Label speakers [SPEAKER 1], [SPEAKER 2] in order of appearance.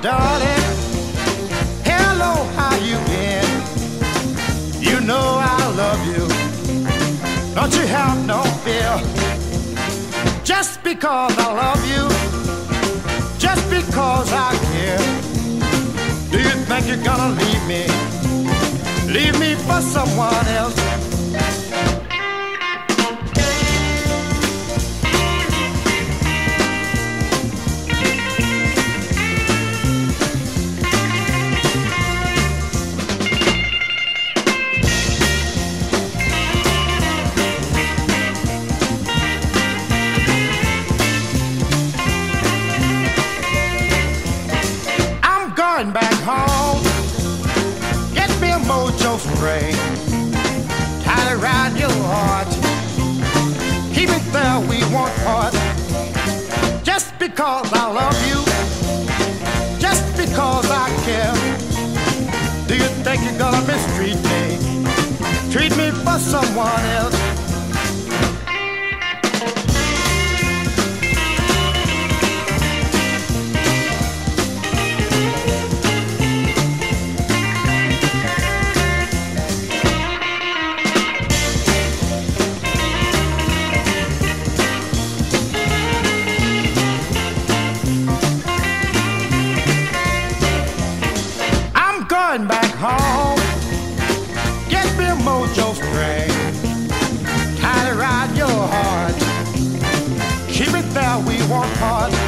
[SPEAKER 1] darling. Hello, how you been? You know I love you. Don't you have no fear. Just because I love you, just because I care. Do you think you're gonna leave me? Leave me for someone else? Back home, get me a mojo spray, tie it around your heart, keep it there, we won't part. Just because I love you, just because I care. Do you think you're gonna mistreat me? Treat me for someone else? Back home, get me a mojo string, tie it around your heart, keep it there, we won't part.